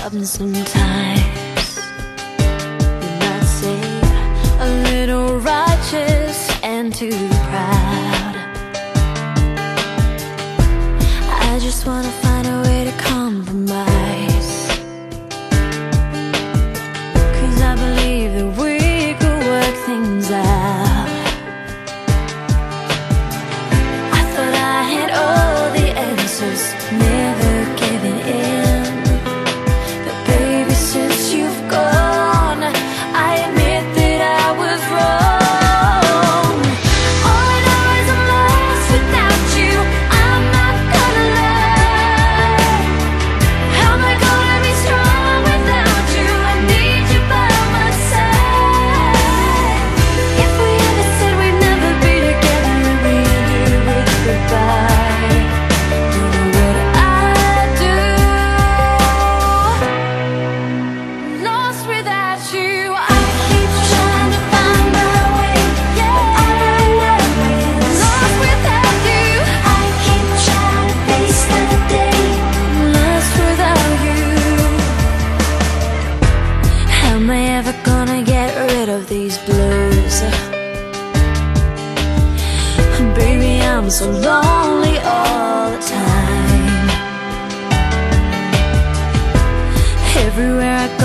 Sometimes you might say a little righteous and too proud. I just wanna find a way to compromise, 'cause I believe that we could work things out. I thought I had all the answers, never giving in. Since you've gone, I admit that I was wrong. All I know is I'm lost without you. I'm not gonna lie. How am I gonna be strong without you? I need you by my side. If we ever said we'd never be together and we ended with goodbye, don't know what I'd do. Lost without you, I keep trying to find my way. Yeah, lost without you, I keep trying to face the day. Lost without you. How am I ever gonna get rid of these blues? Baby, I'm so lonely all the time. Everywhere I go